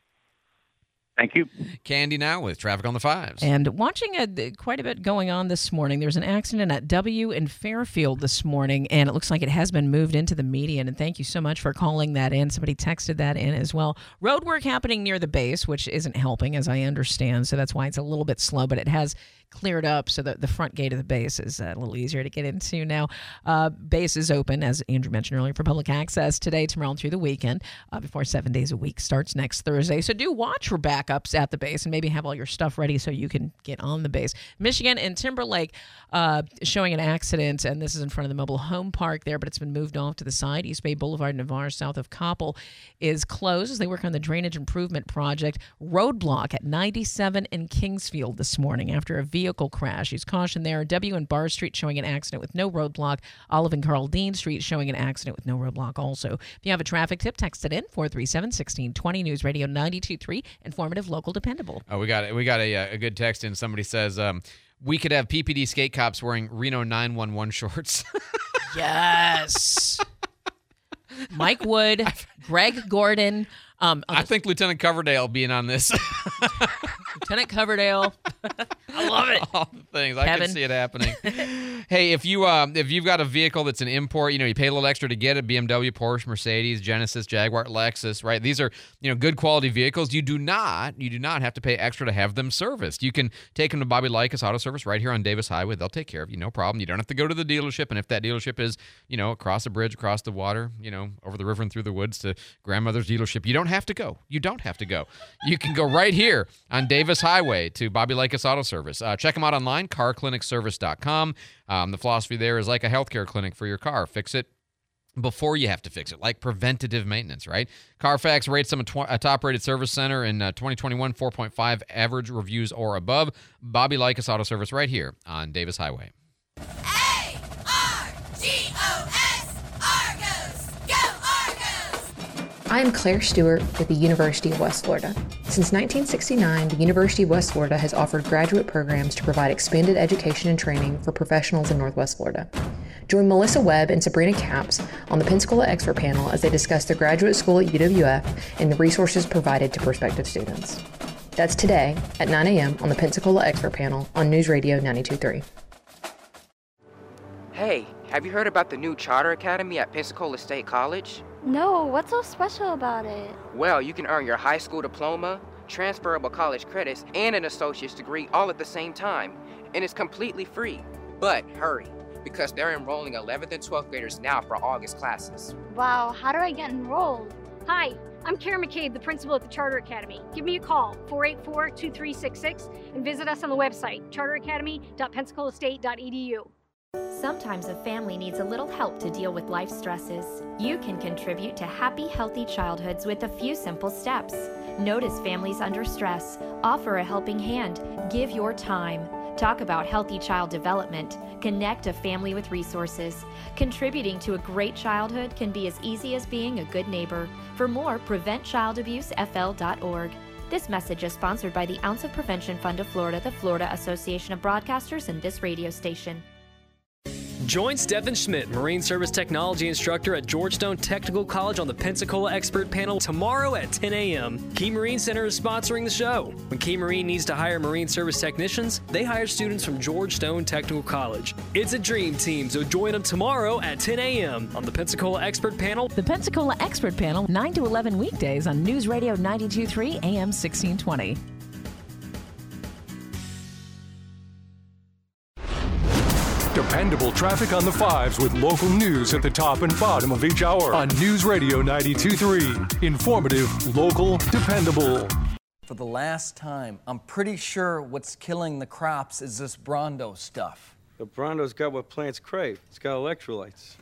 Thank you. Candy now with Traffic on the Fives. And watching a, quite a bit going on this morning. There's an accident at W in Fairfield this morning, and it looks like it has been moved into the median. And thank you so much for calling that in. Somebody texted that in as well. Road work happening near the base, which isn't helping, as I understand. So that's why it's a little bit slow, but it has cleared up so that the front gate of the base is a little easier to get into now. Uh, base is open, as Andrew mentioned earlier, for public access today, tomorrow, and through the weekend uh, before seven days a week starts next Thursday. So do watch for backups at the base and maybe have all your stuff ready so you can get on the base. Michigan and Timberlake uh, showing an accident, and this is in front of the mobile home park there, but it's been moved off to the side. East Bay Boulevard, Navarre, south of Koppel, is closed as they work on the drainage improvement project. Roadblock at ninety-seven in Kingsfield this morning after a vehicle crash. Use caution there. W and Barr Street showing an accident with no roadblock. Olive and Carl Dean Street showing an accident with no roadblock also. If you have a traffic tip, text it in four three seven, one six two zero. News Radio ninety-two point three. Informative, local, dependable. Oh, we got we got a, a good text in. Somebody says um, we could have P P D skate cops wearing Reno nine one one shorts. Yes. Mike Wood, Greg Gordon. Um, I think Lieutenant Coverdale being on this. Lieutenant Coverdale. I love it. All the things. I Kevin. can see it happening. Hey, if you uh, if you've got a vehicle that's an import, you know, you pay a little extra to get it, B M W, Porsche, Mercedes, Genesis, Jaguar, Lexus, right? These are, you know, good quality vehicles. You do not, you do not have to pay extra to have them serviced. You can take them to Bobby Likas Auto Service right here on Davis Highway. They'll take care of you, no problem. You don't have to go to the dealership, and if that dealership is, you know, across a bridge, across the water, you know, over the river and through the woods to grandmother's dealership, you don't have to go. You don't have to go. You can go right here on Davis Highway to Bobby Likas Auto Service. Uh, check them out online, car clinic service dot com. Um, the philosophy there is like a healthcare clinic for your car. Fix it before you have to fix it, like preventative maintenance, right? Carfax rates them a, tw- a top-rated service center in uh, twenty twenty-one, four point five average reviews or above. Bobby Likas Auto Service right here on Davis Highway. I am Claire Stewart with the University of West Florida. Since nineteen sixty-nine, the University of West Florida has offered graduate programs to provide expanded education and training for professionals in Northwest Florida. Join Melissa Webb and Sabrina Capps on the Pensacola Expert Panel as they discuss the graduate school at U W F and the resources provided to prospective students. That's today at nine a.m. on the Pensacola Expert Panel on News Radio ninety-two point three. Hey, have you heard about the new Charter Academy at Pensacola State College? No, what's so special about it? Well, you can earn your high school diploma, transferable college credits, and an associate's degree all at the same time. And it's completely free. But hurry, because they're enrolling eleventh and twelfth graders now for August classes. Wow, how do I get enrolled? Hi, I'm Karen McCabe, the principal at the Charter Academy. Give me a call, four eight four, two three six six, and visit us on the website, charter academy dot pensacola state dot e d u. Sometimes a family needs a little help to deal with life stresses. You can contribute to happy, healthy childhoods with a few simple steps. Notice families under stress, offer a helping hand, give your time. Talk about healthy child development, connect a family with resources. Contributing to a great childhood can be as easy as being a good neighbor. For more, prevent child abuse f l dot org. This message is sponsored by the Ounce of Prevention Fund of Florida, the Florida Association of Broadcasters, and this radio station. Join Stephen Schmidt, Marine Service Technology Instructor at Georgetown Technical College on the Pensacola Expert Panel tomorrow at ten a.m. Key Marine Center is sponsoring the show. When Key Marine needs to hire Marine Service technicians, they hire students from Georgetown Technical College. It's a dream team, so join them tomorrow at ten a.m. on the Pensacola Expert Panel. The Pensacola Expert Panel, nine to eleven weekdays on News Radio ninety-two point three A M sixteen twenty. Dependable traffic on the fives with local news at the top and bottom of each hour on News Radio ninety-two point three. Informative, local, dependable. For the last time, I'm pretty sure what's killing the crops is this Brondo stuff. The Brondo's got what plants crave. It's got electrolytes.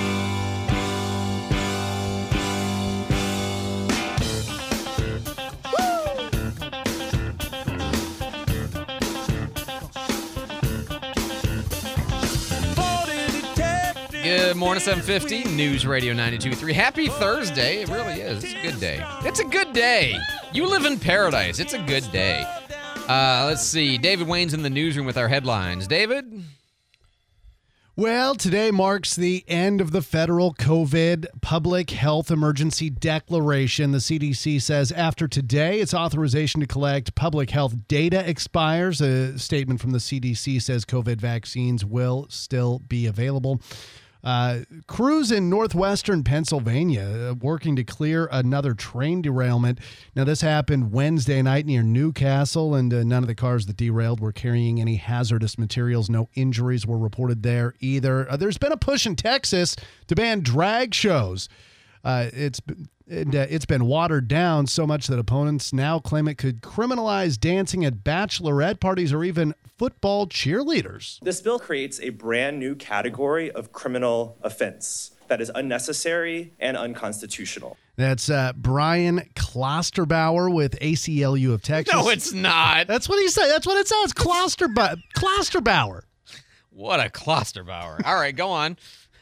Good morning, seven fifty, News Radio ninety-two point three. Happy Thursday. It really is. It's a good day. It's a good day. You live in paradise. It's a good day. Uh, let's see. David Wayne's in the newsroom with our headlines. David? Well, today marks the end of the federal COVID public health emergency declaration. The C D C says after today, its authorization to collect public health data expires. A statement from the C D C says COVID vaccines will still be available. Uh, crews in northwestern Pennsylvania uh, working to clear another train derailment. Now, this happened Wednesday night near Newcastle, and uh, none of the cars that derailed were carrying any hazardous materials. No injuries were reported there either. Uh, there's been a push in Texas to ban drag shows. Uh, it's it, uh, it's been watered down so much that opponents now claim it could criminalize dancing at bachelorette parties or even football cheerleaders. This bill creates a brand new category of criminal offense that is unnecessary and unconstitutional. That's uh, Brian Klosterbauer with A C L U of Texas. No, it's not. That's what he said. That's what it says. Klosterba- Klosterbauer. What a Klosterbauer. All right, go on.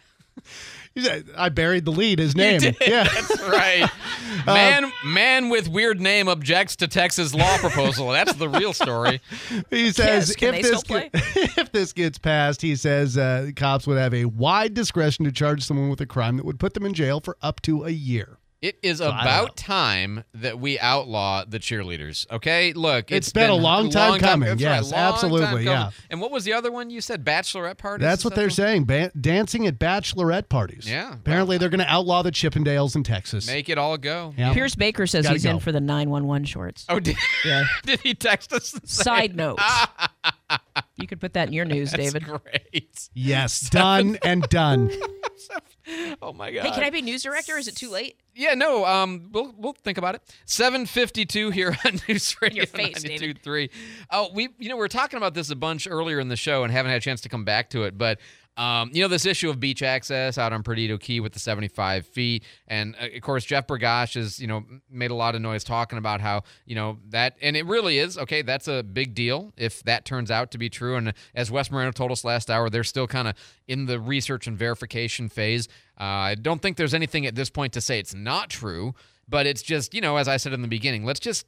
I buried the lead, his name. You did. Yeah. That's right. Man, man with weird name objects to Texas law proposal. That's the real story. He says Yes, can if they this still play? get- if this gets passed, he says uh, cops would have a wide discretion to charge someone with a crime that would put them in jail for up to a year. It is So I don't know. about time that we outlaw the cheerleaders. Okay, look, It's been a long time coming. That's Yes, right, long absolutely, time coming. yeah. And what was the other one you said? Bachelorette parties. That's Is what that they're the- saying. Ba- dancing at bachelorette parties. Yeah. Apparently, they're going to outlaw the Chippendales in Texas. Make it all go. Yeah. Pierce Baker says Gotta he's go. in for the nine one one shorts. Oh, did, Yeah. did he text us? and say- Side note. You could put that in your news, That's David. great. Yes, done and done. Oh my God. Hey, can I be news director? Is it too late? Yeah, no. Um, we'll we'll think about it. seven fifty-two here on News Radio Your face, ninety-two David. point three. Oh, we you know we were talking about this a bunch earlier in the show and haven't had a chance to come back to it, but. Um, you know, this issue of beach access out on Perdido Key with the seventy-five feet. And, uh, of course, Jeff Bergosh has, you know, made a lot of noise talking about how, you know, that, and it really is, okay, that's a big deal if that turns out to be true. And as Wes Moreno told us last hour, they're still kind of in the research and verification phase. Uh, I don't think there's anything at this point to say it's not true, but it's just, you know, as I said in the beginning, let's just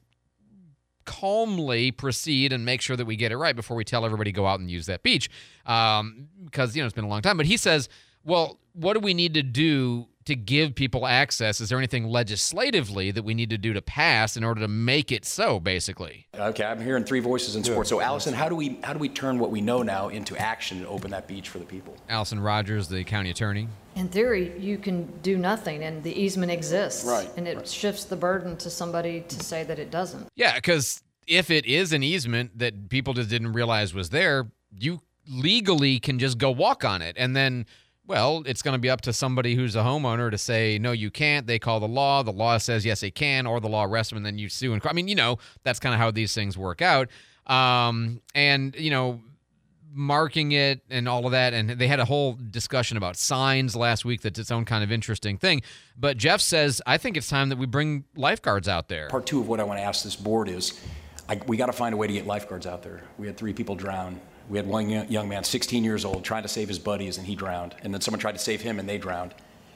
calmly proceed and make sure that we get it right before we tell everybody to go out and use that beach. Um, because, you know, it's been a long time. But he says, well, what do we need to do to give people access? Is there anything legislatively that we need to do to pass in order to make it so, basically? Okay, I'm hearing three voices in sports. So, Allison, how do we how do we turn what we know now into action and open that beach for the people? Allison Rogers, the county attorney. In theory, you can do nothing, and the easement exists. Right, And it shifts the burden to somebody to say that it doesn't. Yeah, because if it is an easement that people just didn't realize was there, you legally can just go walk on it. And then, well, it's going to be up to somebody who's a homeowner to say, no, you can't. They call the law. The law says, yes, it can, or the law arrests them, and then you sue. And I mean, you know, that's kind of how these things work out. Um, and, you know, marking it and all of that. And they had a whole discussion about signs last week that's its own kind of interesting thing. But Jeff says, I think it's time that we bring lifeguards out there. Part two of what I want to ask this board is, I, we got to find a way to get lifeguards out there. We had three people drown. We had one young young man, sixteen years old, trying to save his buddies, and he drowned. And then someone tried to save him, and they drowned.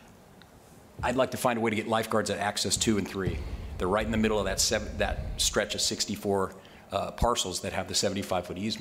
I'd like to find a way to get lifeguards at access two and three. They're right in the middle of that seven, that stretch of sixty-four uh, parcels that have the seventy-five foot easement.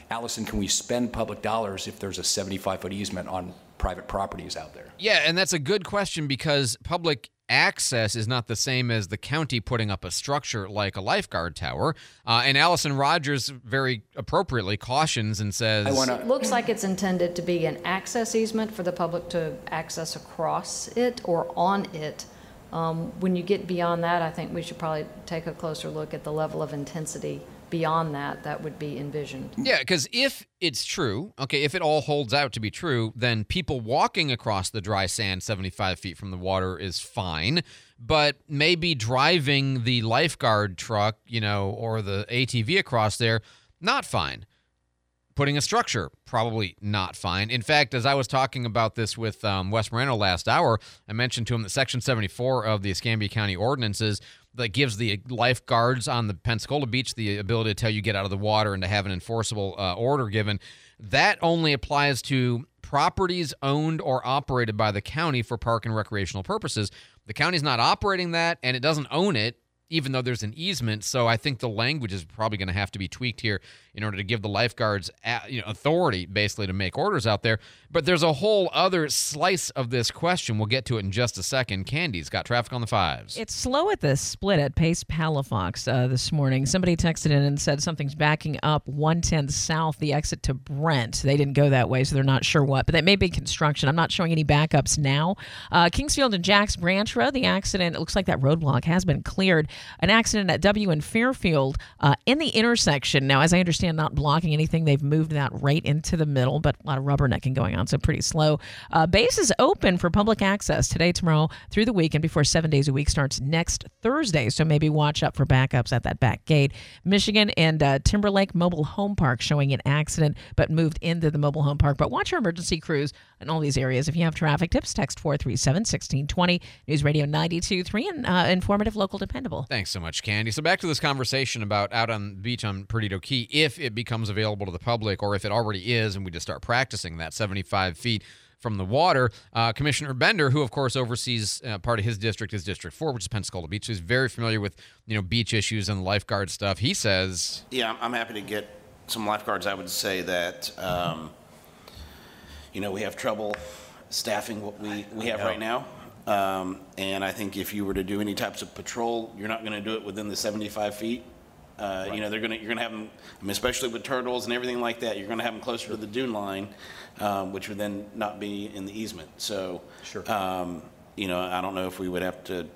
Allison, can we spend public dollars if there's a seventy-five foot easement on private properties out there? Yeah, and that's a good question because public access is not the same as the county putting up a structure like a lifeguard tower. Uh, and Allison Rogers very appropriately cautions and says... I wanna- it looks like it's intended to be an access easement for the public to access across it or on it. Um, when you get beyond that, I think we should probably take a closer look at the level of intensity beyond that that would be envisioned. Yeah, because if it's true, okay, if it all holds out to be true, then people walking across the dry sand seventy-five feet from the water is fine, but maybe driving the lifeguard truck, you know, or the A T V across there, not fine. Putting a structure, probably not fine. In fact, as I was talking about this with um, Wes Moreno last hour, I mentioned to him that Section seventy-four of the Escambia County ordinances that gives the lifeguards on the Pensacola Beach the ability to tell you get out of the water and to have an enforceable uh, order given. That only applies to properties owned or operated by the county for park and recreational purposes. The county's not operating that, and it doesn't own it, even though there's an easement. So I think the language is probably going to have to be tweaked here in order to give the lifeguards you know, authority, basically, to make orders out there. But there's a whole other slice of this question. We'll get to it in just a second. Candy's got traffic on the fives. It's slow at the split at Pace Palafox uh, this morning. Somebody texted in and said something's backing up one ten south, the exit to Brent. They didn't go that way, so they're not sure what. But that may be construction. I'm not showing any backups now. Uh, Kingsfield and Jacks Branch Road, the accident, it looks like that roadblock has been cleared. An accident at W in Fairfield uh, in the intersection. Now, as I understand, not blocking anything. They've moved that right into the middle, but a lot of rubbernecking going on, so pretty slow. Uh, base is open for public access today, tomorrow, through the weekend before seven days a week starts next Thursday, so maybe watch up for backups at that back gate. Michigan and uh, Timberlake Mobile Home Park showing an accident, but moved into the mobile home park. But watch your emergency crews in all these areas. If you have traffic tips, text four three seven, one six two zero. News Radio ninety-two point three and uh, informative, local, dependable. Thanks so much, Candy. So back to this conversation about out on the beach on Perdido Key, if it becomes available to the public or if it already is and we just start practicing that seventy-five feet from the water, uh, Commissioner Bender, who of course oversees uh, part of his district is District four, which is Pensacola Beach, who's very familiar with you know beach issues and lifeguard stuff. He says, yeah, I'm happy to get some lifeguards. I would say that um, you know we have trouble staffing what we, we have right now. Um, and I think if you were to do any types of patrol, you're not going to do it within the seventy-five feet. Uh, right. You know, they're going to, you're going to have them, I mean, especially with turtles and everything like that, you're going to have them closer to the dune line, um, which would then not be in the easement. So, sure. um, you know, I don't know if we would have to,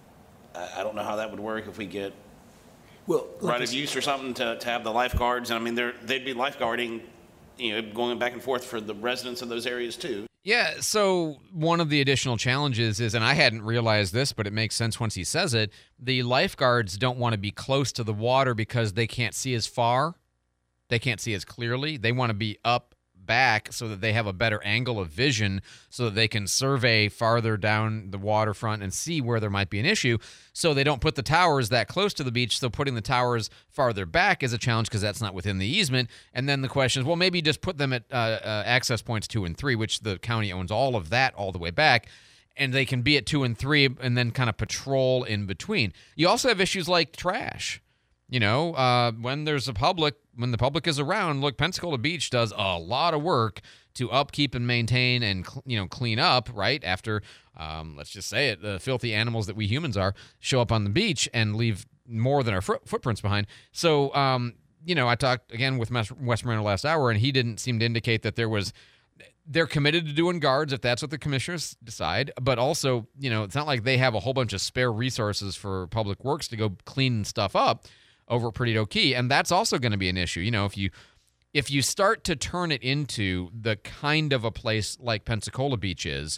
I, I don't know how that would work if we get well, right of use or something to, to have the lifeguards. And I mean, they're, they'd be lifeguarding, you know, going back and forth for the residents of those areas too. Yeah, so one of the additional challenges is, and I hadn't realized this, but it makes sense once he says it, the lifeguards don't want to be close to the water because they can't see as far. They can't see as clearly. They want to be up back so that they have a better angle of vision so that they can survey farther down the waterfront and see where there might be an issue. So they don't put the towers that close to the beach. So putting the towers farther back is a challenge because that's not within the easement. And then the question is, well, maybe just put them at uh, uh, access points two and three, which the county owns all of that all the way back. And they can be at two and three and then kind of patrol in between. You also have issues like trash. You know, uh, when there's a public, when the public is around, look, Pensacola Beach does a lot of work to upkeep and maintain and, you know, clean up, right? After, um, let's just say it, the filthy animals that we humans are show up on the beach and leave more than our fo- footprints behind. So, um, you know, I talked again with Wes Moreno last hour, and he didn't seem to indicate that there was, they're committed to doing guards if that's what the commissioners decide. But also, you know, it's not like they have a whole bunch of spare resources for public works to go clean stuff up over Perdido Key, and that's also going to be an issue. You know, if you if you start to turn it into the kind of a place like Pensacola Beach is,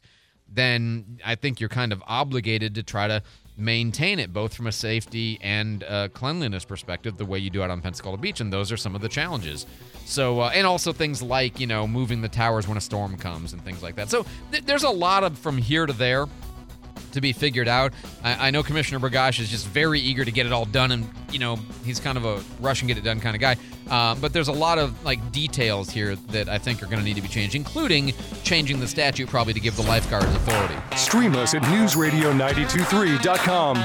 then I think you're kind of obligated to try to maintain it, both from a safety and uh, cleanliness perspective, the way you do it on Pensacola Beach, and those are some of the challenges. So, uh, and also things like, you know, moving the towers when a storm comes and things like that. So th- there's a lot of from here to there to be figured out. I, I know Commissioner Burgash is just very eager to get it all done, and you know he's kind of a rush and get it done kind of guy. Uh, but there's a lot of like details here that I think are going to need to be changed, including changing the statute probably to give the lifeguards authority. Stream us at news radio nine two three dot com.